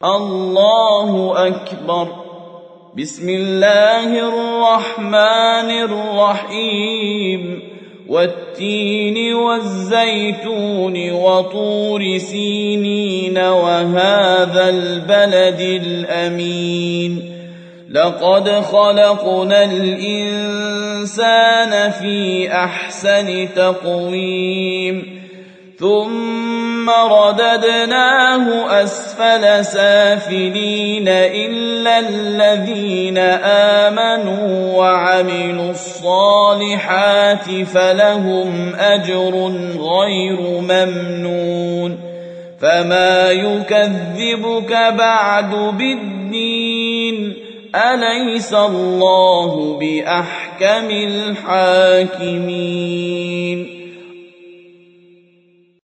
الله أكبر. بسم الله الرحمن الرحيم. والتين والزيتون وطور سينين وهذا البلد الأمين. لقد خلقنا الإنسان في أحسن تقويم ثم رددناه أسفل سافلين إلا الذين آمنوا وعملوا الصالحات فلهم أجر غير ممنون. فما يكذبك بعد بالدين؟ أليس الله بأحكم الحاكمين؟